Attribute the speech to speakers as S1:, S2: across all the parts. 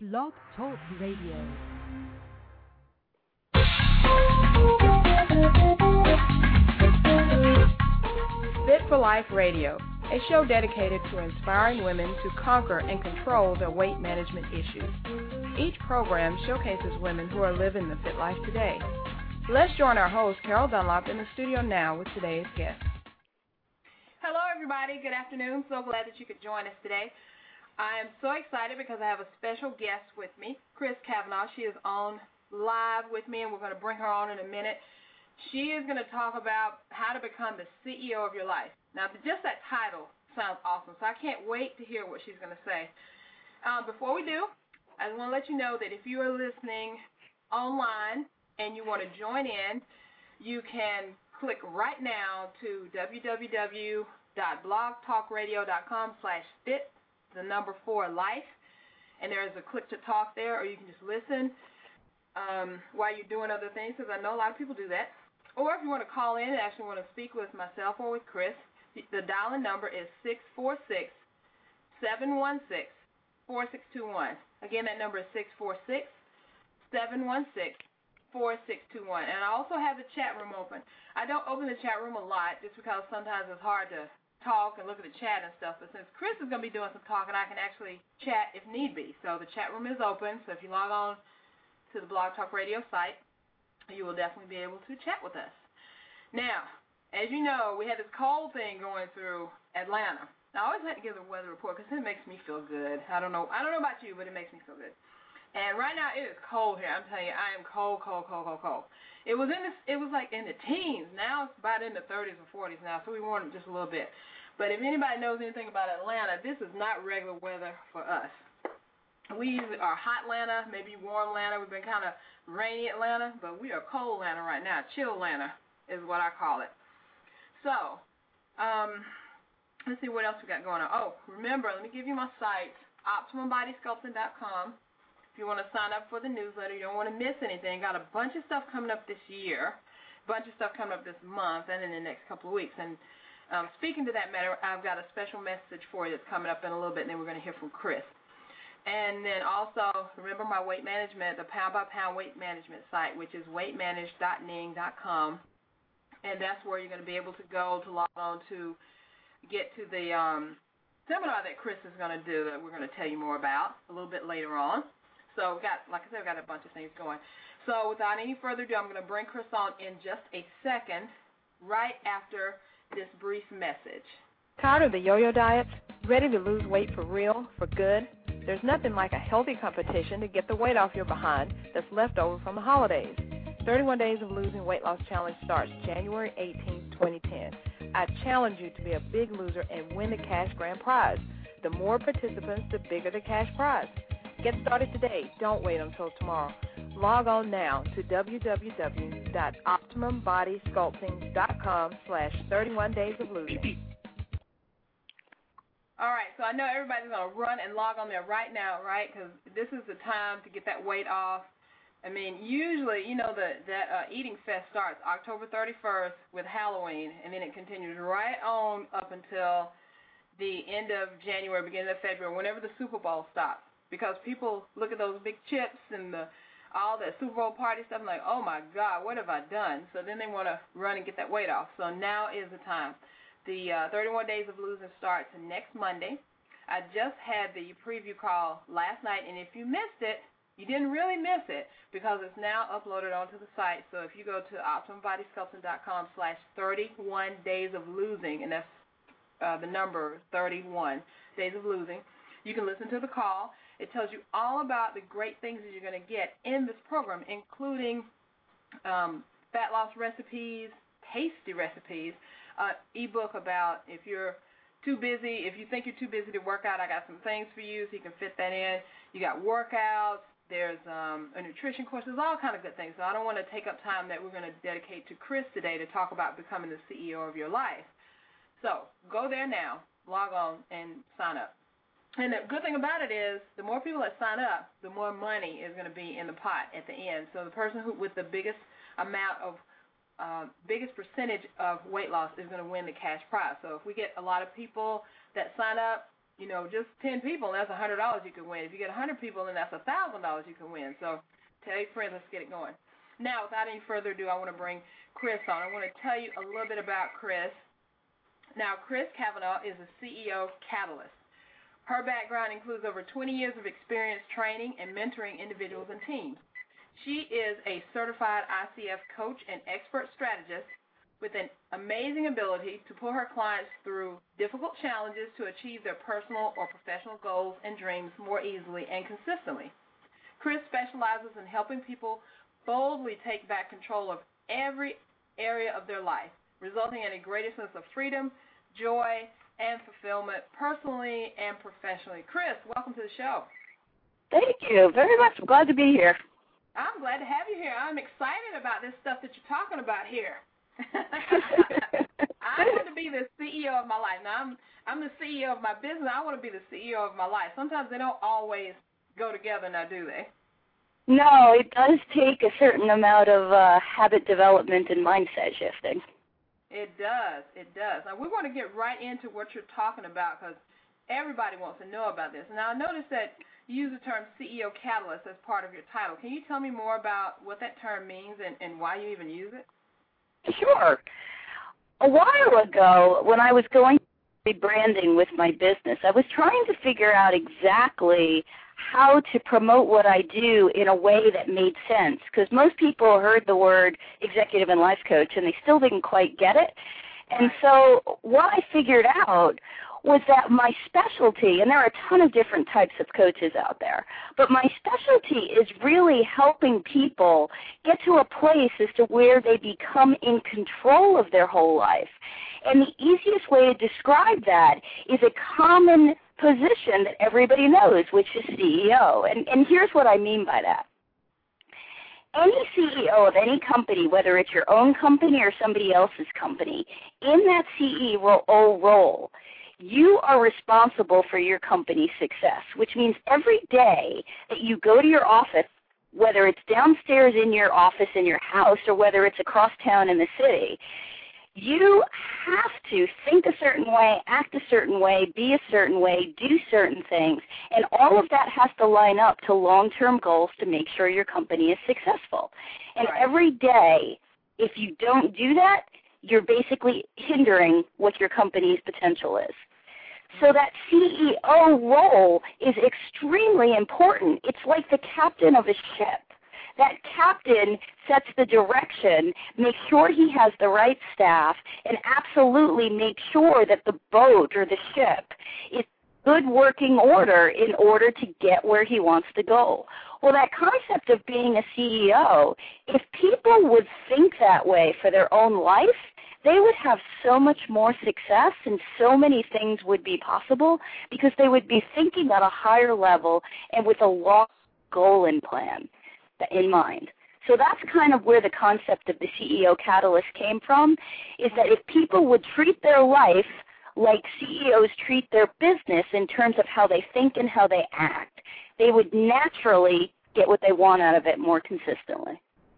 S1: Blog Talk Radio.
S2: Fit for Life Radio, a show dedicated to inspiring women to conquer and control their weight management issues. Each program showcases women who are living the fit life today. Let's join our host, Carol Dunlop, in the studio now with today's guest. Hello, everybody. Good afternoon. So glad that you could join us today. I am so excited because I have a special guest with me, Chris Cavanaugh. She is on live with me, and we're going to bring her on in a minute. She is going to talk about how to become the CEO of your life. Now, just that title sounds awesome, so I can't wait to hear what she's going to say. Before we do, I want to let you know that if you are listening online and you want to join in, you can click right now to www.blogtalkradio.com/fit, the number 4 life, and there's a click to talk there, or you can just listen while you're doing other things, because I know a lot of people do that. Or if you want to call in and actually want to speak with myself or with Chris, the dial-in number is 646-716-4621. Again, that number is 646-716-4621. And I also have the chat room open. I don't open the chat room a lot just because sometimes it's hard to talk and look at the chat and stuff. But since Chris is going to be doing some talking, I can actually chat if need be. So the chat room is open. So if you log on to the Blog Talk Radio site, you will definitely be able to chat with us. Now, as you know, we had this cold thing going through Atlanta. Now, I always like to give the weather report because it makes me feel good. I don't know about you, but it makes me feel good. And right now it is cold here. I'm telling you, I am cold. It was like in the teens. Now it's about in the 30s or 40s now, so we warmed it just a little bit. But if anybody knows anything about Atlanta, this is not regular weather for us. We usually are hot Atlanta, maybe warm Atlanta. We've been kind of rainy Atlanta, but we are cold Atlanta right now. Chill Atlanta is what I call it. So, let's see what else we got going on. Oh, remember, let me give you my site, OptimumBodySculpting.com. If you want to sign up for the newsletter, you don't want to miss anything. Got a bunch of stuff coming up this year, a bunch of stuff coming up this month, and in the next couple of weeks. And speaking to that matter, I've got a special message for you that's coming up in a little bit, and then we're going to hear from Chris. And then also, remember my weight management, the pound-by-pound weight management site, which is weightmanage.ning.com. And that's where you're going to be able to go to log on to get to the seminar that Chris is going to do that we're going to tell you more about a little bit later on. So, like I said, we've got a bunch of things going. So without any further ado, I'm going to bring Chris on in just a second, right after this brief message. Tired of the yo-yo diets? Ready to lose weight for real, for good? There's nothing like a healthy competition to get the weight off your behind that's left over from the holidays. 31 Days of Losing Weight Loss Challenge starts January 18, 2010. I challenge you to be a big loser and win the cash grand prize. The more participants, the bigger the cash prize. Get started today. Don't wait until tomorrow. Log on now to www.optimumbodysculpting.com/31 days of losing. All right, so I know everybody's going to run and log on there right now, right, because this is the time to get that weight off. I mean, usually, you know, that Eating Fest starts October 31st with Halloween, and then it continues right on up until the end of January, beginning of February, whenever the Super Bowl stops, because people look at those big chips and all that Super Bowl party stuff and like, oh, my God, what have I done? So then they want to run and get that weight off. So now is the time. The 31 Days of Losing starts next Monday. I just had the preview call last night, and if you missed it, you didn't really miss it because it's now uploaded onto the site. So if you go to OptimumBodySculpting.com/31 days of losing, and that's the number 31 days of losing, you can listen to the call. It tells you all about the great things that you're going to get in this program, including fat loss recipes, tasty recipes, ebook about if you're too busy, if you think you're too busy to work out, I got some things for you so you can fit that in. You got workouts. There's a nutrition course. There's all kind of good things. So I don't want to take up time that we're going to dedicate to Chris today to talk about becoming the CEO of your life. So go there now, log on, and sign up. And the good thing about it is the more people that sign up, the more money is going to be in the pot at the end. So the person who with the biggest amount of biggest percentage of weight loss is going to win the cash prize. So if we get a lot of people that sign up, just 10 people, and that's $100 you can win. If you get 100 people, then that's $1,000 you can win. So tell your friends, let's get it going. Now, without any further ado, I want to bring Chris on. I want to tell you a little bit about Chris. Now, Chris Cavanaugh is the CEO of Catalyst. Her background includes over 20 years of experience training and mentoring individuals and teams. She is a certified ICF coach and expert strategist with an amazing ability to pull her clients through difficult challenges to achieve their personal or professional goals and dreams more easily and consistently. Chris specializes in helping people boldly take back control of every area of their life, resulting in a greater sense of freedom, joy, and fulfillment personally and professionally. Chris, welcome to the show.
S3: Thank you very much. I'm glad to be here.
S2: I'm glad to have you here. I'm excited about this stuff that you're talking about here. I want to be the CEO of my life. Now, I'm the CEO of my business. I want to be the CEO of my life. Sometimes they don't always go together now, do they?
S3: No, it does take a certain amount of habit development and mindset shifting.
S2: It does. It does. Now, we want to get right into what you're talking about because everybody wants to know about this. Now, I noticed that you use the term CEO Catalyst as part of your title. Can you tell me more about what that term means and why you even use it?
S3: Sure. A while ago, when I was going through rebranding with my business, I was trying to figure out exactly how to promote what I do in a way that made sense, because most people heard the word executive and life coach and they still didn't quite get it. And so what I figured out was that my specialty, and there are a ton of different types of coaches out there, but my specialty is really helping people get to a place as to where they become in control of their whole life. And the easiest way to describe that is a common position that everybody knows, which is CEO. And here's what I mean by that. Any CEO of any company, whether it's your own company or somebody else's company, in that CEO role, you are responsible for your company's success, which means every day that you go to your office, whether it's downstairs in your office in your house or whether it's across town in the city, you have to think a certain way, act a certain way, be a certain way, do certain things, and all of that has to line up to long-term goals to make sure your company is successful. And every day, if you don't do that, you're basically hindering what your company's potential is. So that CEO role is extremely important. It's like the captain of a ship. That captain sets the direction, makes sure he has the right staff, and absolutely makes sure that the boat or the ship is in good working order in order to get where he wants to go. Well, that concept of being a CEO, if people would think that way for their own life, they would have so much more success and so many things would be possible because they would be thinking at a higher level and with a long goal and plan in mind. So that's kind of where the concept of the CEO Catalyst came from, is that if people would treat their life like CEOs treat their business in terms of how they think and how they act, they would naturally get what they want out of it more consistently.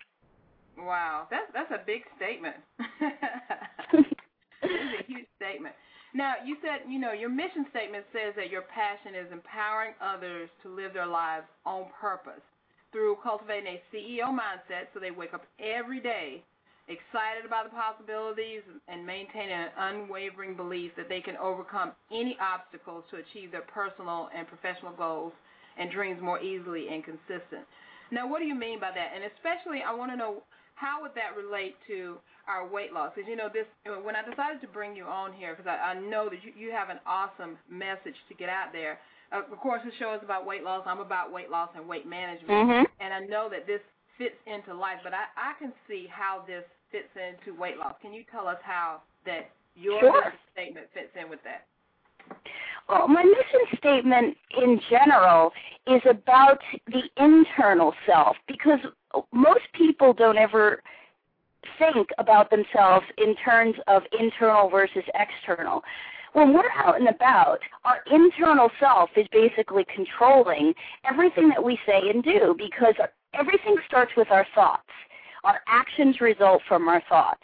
S2: Wow, that's a big statement. It's a huge statement. Now, you said, your mission statement says that your passion is empowering others to live their lives on purpose through cultivating a CEO mindset so they wake up every day excited about the possibilities and maintaining an unwavering belief that they can overcome any obstacles to achieve their personal and professional goals and dreams more easily and consistent. Now, what do you mean by that? And especially, I want to know, how would that relate to our weight loss? Because, when I decided to bring you on here, because I know that you have an awesome message to get out there. Of course, the show is about weight loss. I'm about weight loss and weight management. And I know that this fits into life, but I can see how this fits into weight loss. Can you tell us how that your mission statement fits in with that?
S3: Well, my mission statement in general is about the internal self, because most people don't ever think about themselves in terms of internal versus external. When we're out and about, our internal self is basically controlling everything that we say and do, because everything starts with our thoughts. Our actions result from our thoughts.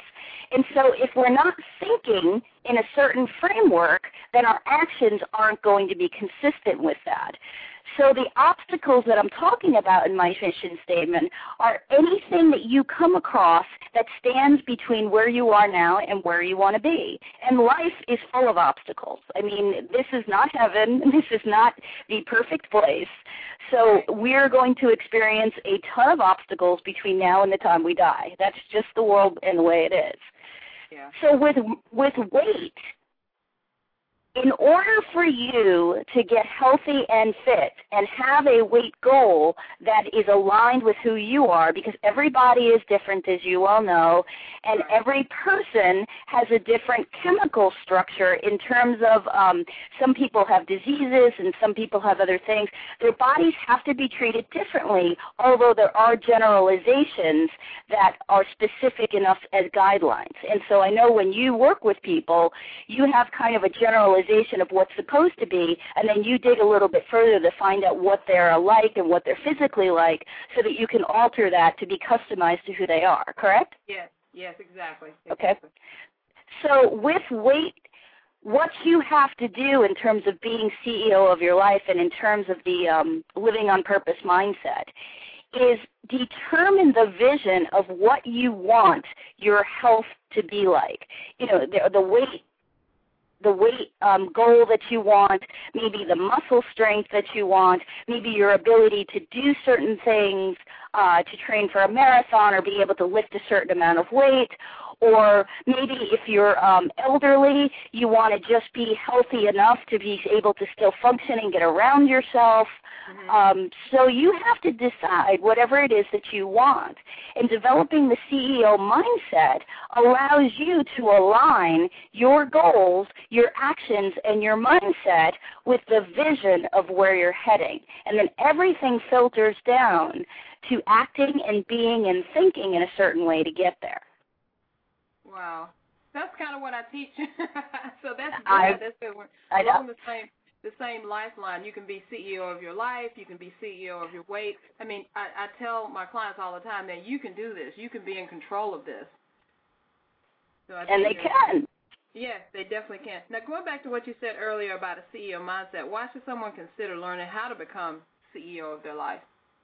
S3: And so if we're not thinking in a certain framework, then our actions aren't going to be consistent with that. So the obstacles that I'm talking about in my mission statement are anything that you come across that stands between where you are now and where you want to be. And life is full of obstacles. I mean, this is not heaven. This is not the perfect place. So we're going to experience a ton of obstacles between now and the time we die. That's just the world and the way it is.
S2: Yeah.
S3: So with weight, in order for you to get healthy and fit and have a weight goal that is aligned with who you are, because everybody is different, as you all know, and every person has a different chemical structure in terms of some people have diseases and some people have other things. Their bodies have to be treated differently, although there are generalizations that are specific enough as guidelines. And so I know when you work with people, you have kind of a generalization of what's supposed to be, and then you dig a little bit further to find out what they're like and what they're physically like so that you can alter that to be customized to who they are, correct?
S2: Yes, exactly.
S3: Okay. So with weight, what you have to do in terms of being CEO of your life and in terms of the living on purpose mindset is determine the vision of what you want your health to be like. You know, the weight goal that you want, maybe the muscle strength that you want, maybe your ability to do certain things, to train for a marathon or be able to lift a certain amount of weight, or maybe if you're elderly, you want to just be healthy enough to be able to still function and get around yourself. So you have to decide whatever it is that you want. And developing the CEO mindset allows you to align your goals, your actions, and your mindset with the vision of where you're heading. And then everything filters down to acting and being and thinking in a certain way to get there.
S2: Wow. That's kind of what I teach. So that's good. That's good.
S3: I know.
S2: The same lifeline. You can be CEO of your life. You can be CEO of your weight. I mean, I tell my clients all the time that you can do this. You can be in control of this. So
S3: and they can.
S2: Yes, they definitely can. Now, going back to what you said earlier about a CEO mindset, why should someone consider learning how to become CEO of their life?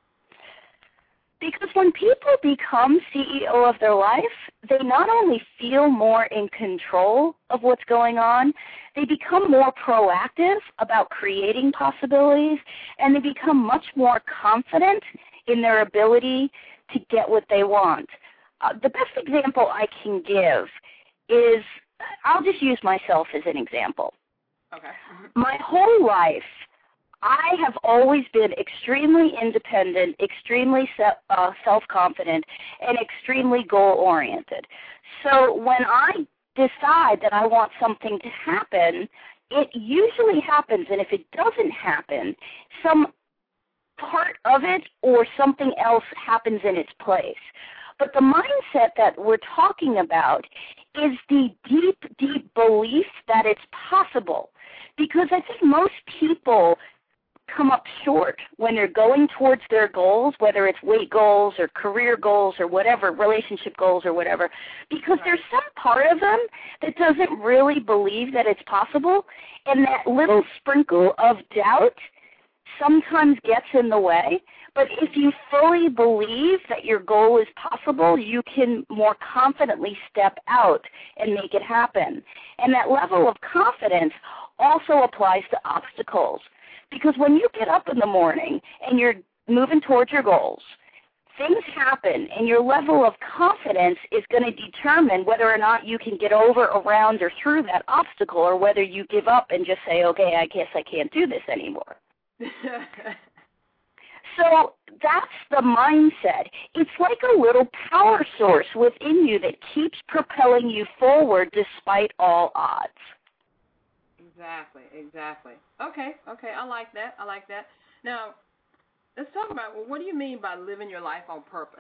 S3: Because when people become CEO of their life, they not only feel more in control of what's going on, they become more proactive about creating possibilities, and they become much more confident in their ability to get what they want. The best example I can give is, I'll just use myself as an example.
S2: Okay.
S3: My whole life, I have always been extremely independent, extremely self-confident, and extremely goal-oriented. So when I decide that I want something to happen, it usually happens, and if it doesn't happen, some part of it or something else happens in its place. But the mindset that we're talking about is the deep, deep belief that it's possible. Because I think most people come up short when they're going towards their goals, whether it's weight goals or career goals or whatever, relationship goals or whatever, because there's some part of them that doesn't really believe that it's possible, and that little sprinkle of doubt sometimes gets in the way. But if you fully believe that your goal is possible, you can more confidently step out and make it happen. And that level of confidence also applies to obstacles. Because when you get up in the morning and you're moving towards your goals, things happen, and your level of confidence is going to determine whether or not you can get over, around, or through that obstacle, or whether you give up and just say, okay, I guess I can't do this anymore. So that's the mindset. It's like a little power source within you that keeps propelling you forward despite all odds.
S2: Exactly. Okay, I like that. Now, let's talk about, well, what do you mean by living your life on purpose?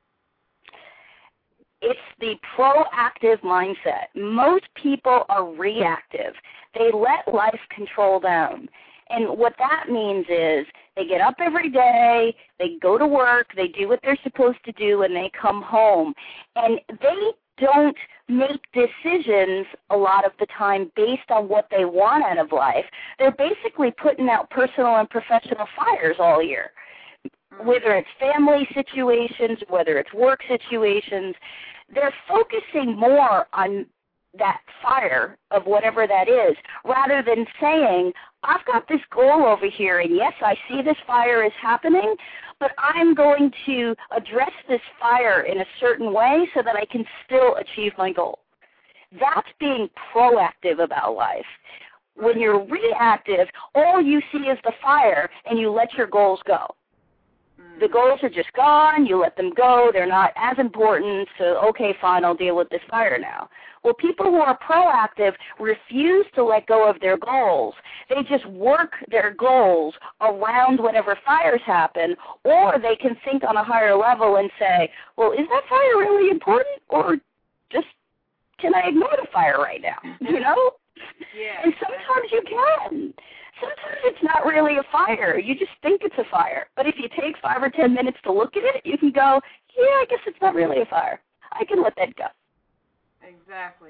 S3: It's the proactive mindset. Most people are reactive. They let life control them. And what that means is they get up every day, they go to work, they do what they're supposed to do, and they come home. And they don't make decisions a lot of the time based on what they want out of life. They're basically putting out personal and professional fires all year, whether it's family situations, whether it's work situations. They're focusing more on that fire of whatever that is, rather than saying, I've got this goal over here, and yes, I see this fire is happening, but I'm going to address this fire in a certain way so that I can still achieve my goal. That's being proactive about life. When you're reactive, all you see is the fire, and you let your goals go. The goals are just gone, you let them go, they're not as important, so okay, fine, I'll deal with this fire now. Well, people who are proactive refuse to let go of their goals. They just work their goals around whenever fires happen, or they can think on a higher level and say, well, is that fire really important, or just can I ignore the fire right now, you know?
S2: Yeah.
S3: And sometimes you can. Sometimes it's not really a fire. You just think it's a fire. But if you take 5 or 10 minutes to look at it, you can go, yeah, I guess it's not really a fire. I can let that go.
S2: Exactly.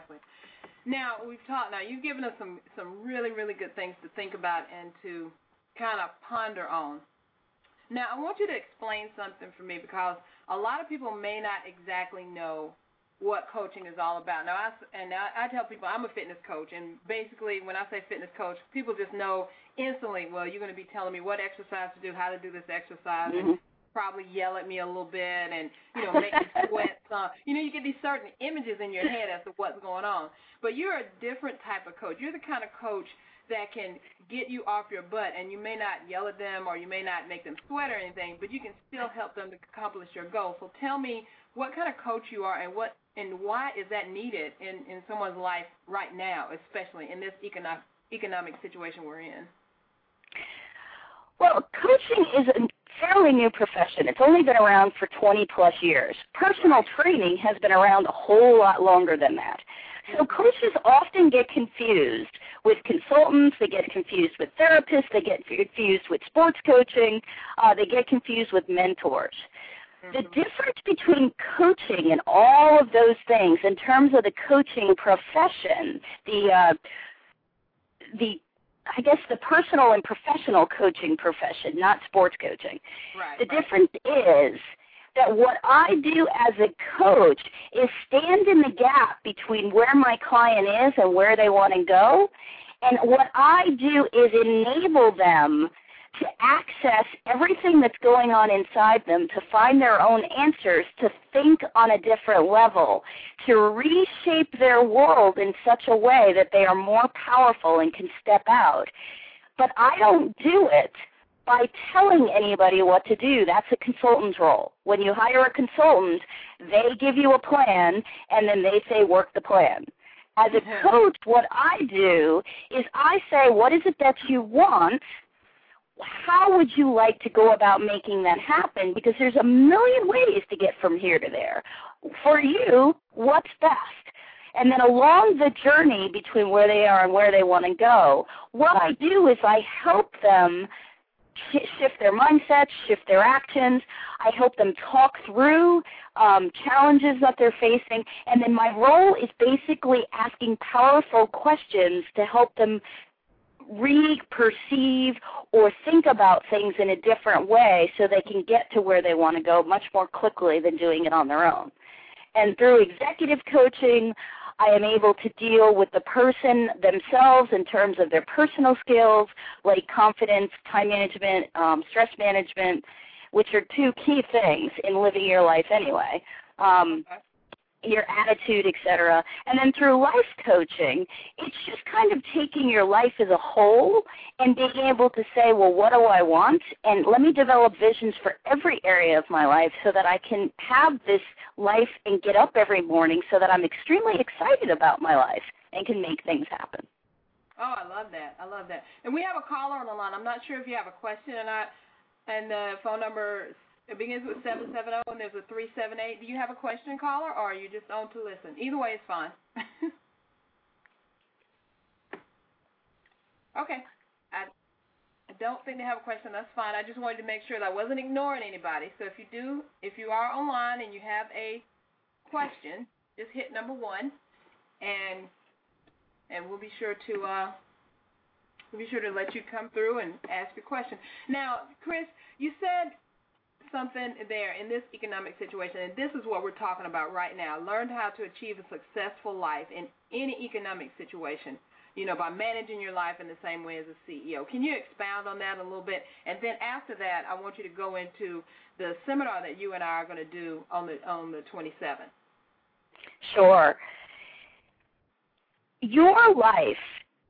S2: Now, you've given us some really, really good things to think about and to kind of ponder on. Now, I want you to explain something for me, because a lot of people may not exactly know what coaching is all about. Now, I tell people I'm a fitness coach, and basically when I say fitness coach, people just know instantly, well, you're going to be telling me what exercise to do, how to do this exercise, and probably yell at me a little bit and, make me sweat. You get these certain images in your head as to what's going on. But you're a different type of coach. You're the kind of coach that can get you off your butt, and you may not yell at them or you may not make them sweat or anything, but you can still help them to accomplish your goal. So tell me what kind of coach you are and why is that needed in someone's life right now, especially in this economic situation we're in?
S3: Well, coaching is a fairly new profession. It's only been around for 20-plus years. Personal training has been around a whole lot longer than that. So coaches often get confused with consultants, they get confused with therapists, they get confused with sports coaching, they get confused with mentors. The difference between coaching and all of those things in terms of the coaching profession, the personal and professional coaching profession, not sports coaching. The difference is that what I do as a coach is stand in the gap between where my client is and where they want to go, and what I do is enable them to access everything that's going on inside them, to find their own answers, to think on a different level, to reshape their world in such a way that they are more powerful and can step out. But I don't do it by telling anybody what to do. That's a consultant's role. When you hire a consultant, they give you a plan, and then they say, work the plan. As a coach, what I do is I say, what is it that you want? How would you like to go about making that happen? Because there's a million ways to get from here to there. For you, what's best? And then along the journey between where they are and where they want to go, what I do is I help them shift their mindsets, shift their actions. I help them talk through challenges that they're facing. And then my role is basically asking powerful questions to help them perceive or think about things in a different way so they can get to where they want to go much more quickly than doing it on their own. And through executive coaching, I am able to deal with the person themselves in terms of their personal skills, like confidence, time management, stress management, which are two key things in living your life anyway. Your attitude, etc. And then through life coaching, it's just kind of taking your life as a whole and being able to say, well, what do I want? And let me develop visions for every area of my life so that I can have this life and get up every morning so that I'm extremely excited about my life and can make things happen.
S2: Oh, I love that. And we have a caller on the line. I'm not sure if you have a question or not. And the phone number, it begins with 770 and there's a 378. Do you have a question, caller, or are you just on to listen? Either way is fine. Okay. I don't think they have a question. That's fine. I just wanted to make sure that I wasn't ignoring anybody. So if you are online and you have a question, just hit number 1, and we'll be sure to let you come through and ask your question. Now, Chris, you said something there in this economic situation, and this is what we're talking about right now. Learn how to achieve a successful life in any economic situation, by managing your life in the same way as a CEO. Can you expound on that a little bit? And then after that, I want you to go into the seminar that you and I are going to do on the 27th.
S3: Sure. Your life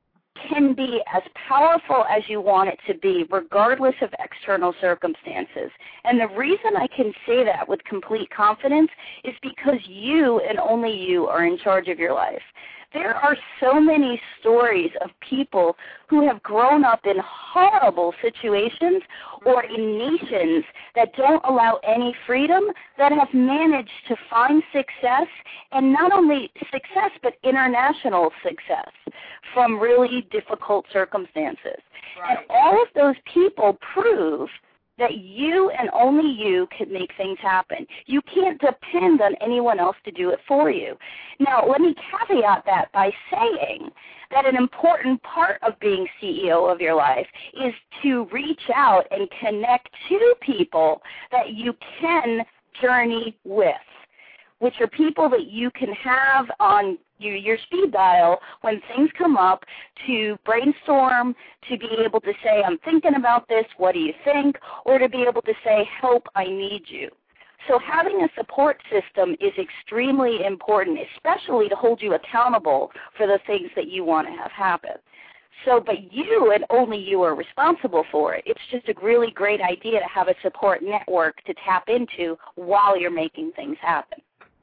S3: can be as powerful as you want it to be, regardless of external circumstances. And the reason I can say that with complete confidence is because you and only you are in charge of your life. There are so many stories of people who have grown up in horrible situations or in nations that don't allow any freedom that have managed to find success, and not only success but international success from really difficult circumstances.
S2: Right.
S3: And all of those people prove that you and only you can make things happen. You can't depend on anyone else to do it for you. Now, let me caveat that by saying that an important part of being CEO of your life is to reach out and connect to people that you can journey with, which are people that you can have on your speed dial when things come up, to brainstorm, to be able to say, I'm thinking about this, what do you think? Or to be able to say, help, I need you. So having a support system is extremely important, especially to hold you accountable for the things that you want to have happen. So, but you and only you are responsible for it. It's just a really great idea to have a support network to tap into while you're making things happen.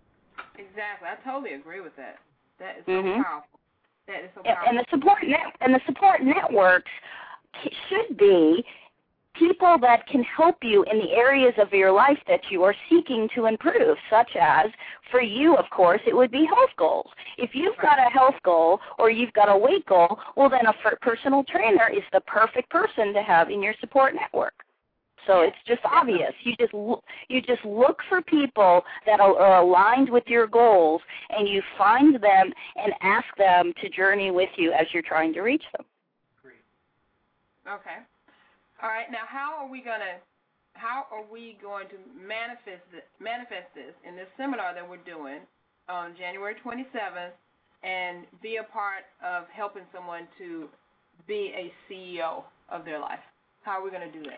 S2: Exactly. I totally agree with that. That is so powerful. That is so powerful.
S3: And the support networks should be people that can help you in the areas of your life that you are seeking to improve, such as, for you, of course, it would be health goals. If you've got a health goal or you've got a weight goal, well, then a personal trainer is the perfect person to have in your support network. So it's just obvious. You just look for people that are aligned with your goals, and you find them and ask them to journey with you as you're trying to reach them.
S2: Okay. All right. Now, how are we going to manifest this in this seminar that we're doing on January 27th and be a part of helping someone to be a CEO of their life? How are we going to do that?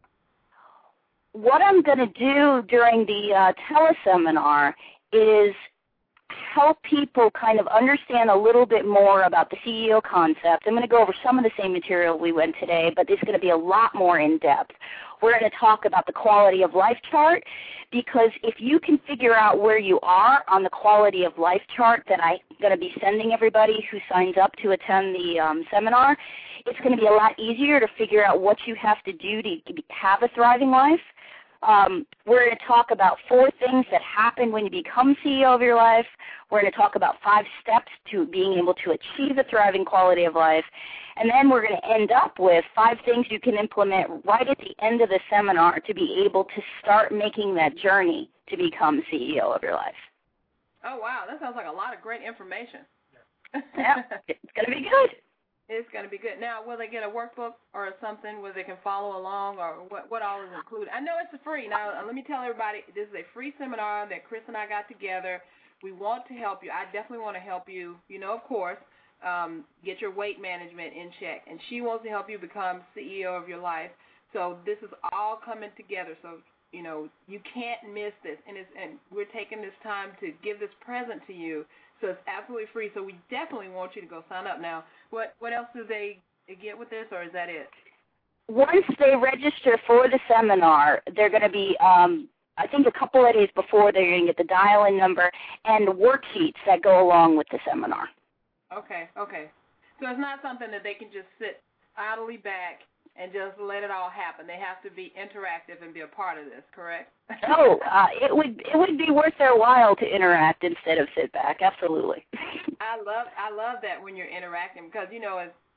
S3: What I'm going to do during the teleseminar is help people kind of understand a little bit more about the CEO concept. I'm going to go over some of the same material we went today, but it's going to be a lot more in-depth. We're going to talk about the quality of life chart, because if you can figure out where you are on the quality of life chart that I'm going to be sending everybody who signs up to attend the seminar, it's going to be a lot easier to figure out what you have to do to have a thriving life. We're going to talk about 4 things that happen when you become CEO of your life. We're going to talk about 5 steps to being able to achieve a thriving quality of life. And then we're going to end up with 5 things you can implement right at the end of the seminar to be able to start making that journey to become CEO of your life.
S2: Oh, wow. That sounds like a lot of great information.
S3: Yeah, it's going to be good.
S2: It's going to be good. Now, will they get a workbook or something where they can follow along, or what all is included? I know it's free. Now, let me tell everybody, this is a free seminar that Chris and I got together. We want to help you. I definitely want to help you, of course, get your weight management in check. And she wants to help you become CEO of your life. So this is all coming together. So, you can't miss this. And we're taking this time to give this present to you. So it's absolutely free. So we definitely want you to go sign up. Now, what else do they get with this, or is that it?
S3: Once they register for the seminar, they're going to be, I think a couple of days before, they're going to get the dial-in number and worksheets that go along with the seminar.
S2: Okay. So it's not something that they can just sit idly back and just let it all happen. They have to be interactive and be a part of this, correct?
S3: No, it would be worth their while to interact instead of sit back. Absolutely.
S2: I love that when you're interacting, because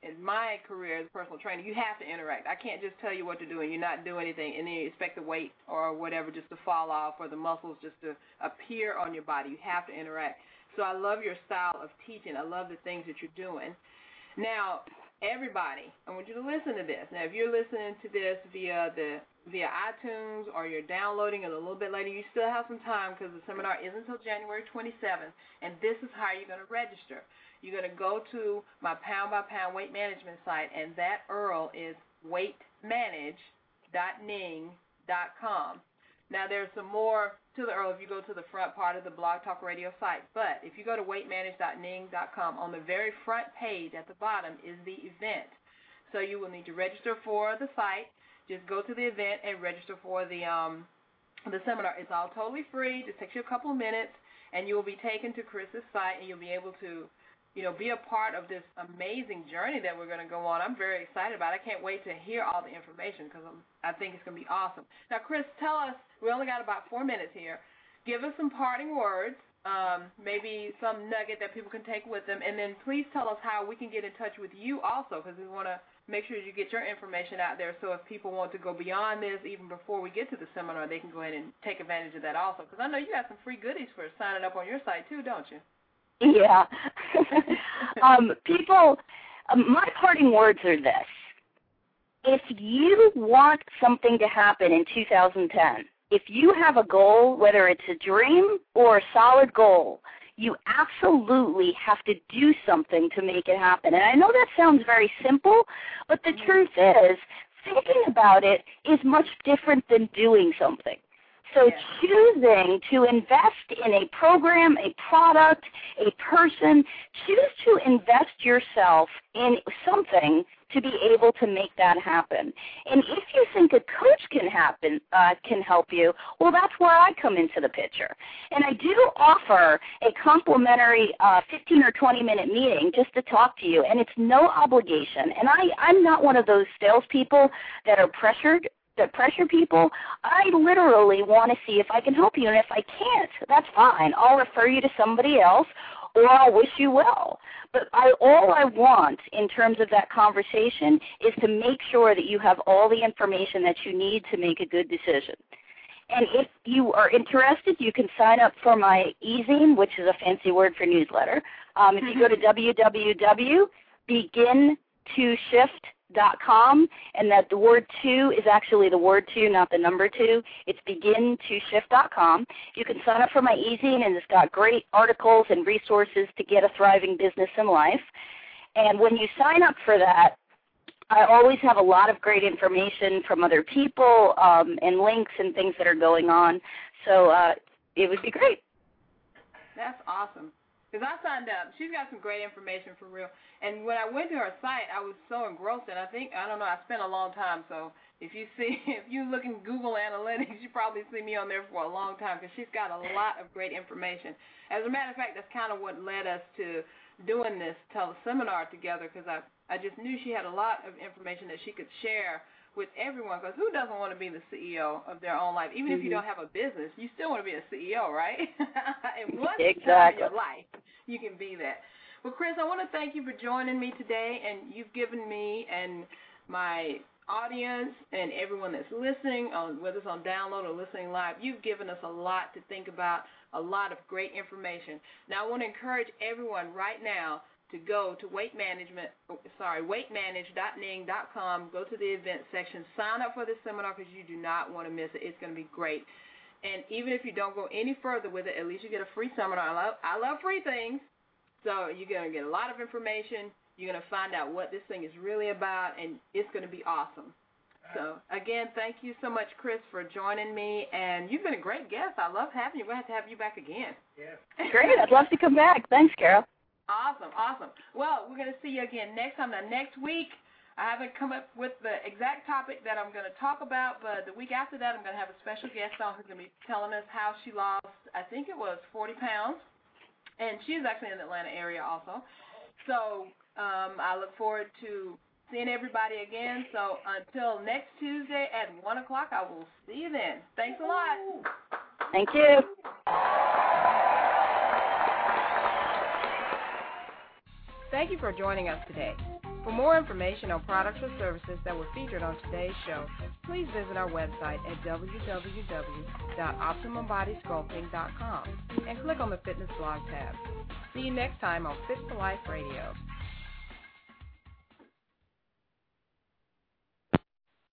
S2: in my career as a personal trainer, you have to interact. I can't just tell you what to do and you not do anything, and then you expect the weight or whatever just to fall off or the muscles just to appear on your body. You have to interact. So I love your style of teaching. I love the things that you're doing. Now, everybody, I want you to listen to this. Now, if you're listening to this via iTunes or you're downloading it a little bit later, you still have some time because the seminar isn't until January 27th, and this is how you're going to register. You're going to go to my Pound by Pound weight management site, and that URL is weightmanage.ning.com. Now, there's some more to the URL if you go to the front part of the Blog Talk Radio site. But if you go to weightmanage.ning.com, on the very front page at the bottom is the event. So you will need to register for the site. Just go to the event and register for the seminar. It's all totally free. It just takes you a couple of minutes, and you will be taken to Chris's site, and you'll be able to be a part of this amazing journey that we're going to go on. I'm very excited about it. I can't wait to hear all the information because I think it's going to be awesome. Now, Chris, tell us, we only got about 4 minutes here. Give us some parting words, maybe some nugget that people can take with them, and then please tell us how we can get in touch with you also because we want to make sure you get your information out there so if people want to go beyond this, even before we get to the seminar, they can go ahead and take advantage of that also because I know you got some free goodies for signing up on your site too, don't you?
S3: Yeah. People, my parting words are this. If you want something to happen in 2010, if you have a goal, whether it's a dream or a solid goal, you absolutely have to do something to make it happen. And I know that sounds very simple, but the truth is, thinking about it is much different than doing something. So choosing to invest in a program, a product, a person, choose to invest yourself in something to be able to make that happen. And if you think a coach can help you, well, that's where I come into the picture. And I do offer a complimentary 15 or 20-minute meeting just to talk to you, and it's no obligation. And I'm not one of those salespeople that are pressured that pressure people. I literally want to see if I can help you, and if I can't, that's fine. I'll refer you to somebody else, or I'll wish you well. But all I want in terms of that conversation is to make sure that you have all the information that you need to make a good decision. And if you are interested, you can sign up for my e-zine, which is a fancy word for newsletter. If you go to www.begintoshift.com, and that the word 2 is actually the word 2, not the number 2. It's begintoshift.com. You can sign up for my e-zine, and it's got great articles and resources to get a thriving business in life. And when you sign up for that, I always have a lot of great information from other people and links and things that are going on. So it would be great.
S2: That's awesome. Because I signed up. She's got some great information for real. And when I went to her site, I was so engrossed. And I spent a long time. So if you look in Google Analytics, you probably see me on there for a long time because she's got a lot of great information. As a matter of fact, that's kind of what led us to doing this teleseminar together because I just knew she had a lot of information that she could share with everyone, because who doesn't want to be the CEO of their own life? Even if you don't have a business, you still want to be a CEO, right? And once time in your life, you can be that. Well, Chris, I want to thank you for joining me today, and you've given me and my audience and everyone that's listening, whether it's on download or listening live, you've given us a lot to think about, a lot of great information. Now, I want to encourage everyone right now to go to weightmanage.ning.com, go to the event section, sign up for this seminar because you do not want to miss it. It's going to be great. And even if you don't go any further with it, at least you get a free seminar. I love free things. So you're going to get a lot of information. You're going to find out what this thing is really about, and it's going to be awesome. So, again, thank you so much, Chris, for joining me. And you've been a great guest. I love having you. We're going to have you back again.
S3: Yeah. Great. I'd love to come back. Thanks, Carol.
S2: Awesome, awesome. Well, we're going to see you again next time. Now, next week, I haven't come up with the exact topic that I'm going to talk about, but the week after that, I'm going to have a special guest on who's going to be telling us how she lost, I think it was 40 pounds, and she's actually in the Atlanta area also. So I look forward to seeing everybody again. So until next Tuesday at 1 o'clock, I will see you then. Thanks a lot.
S3: Thank you.
S2: Thank you for joining us today.
S4: For more information on products or services that were featured on today's show, please visit our website at www.optimumbodysculpting.com and click on the Fitness Blog tab. See you next time on Fit for Life Radio.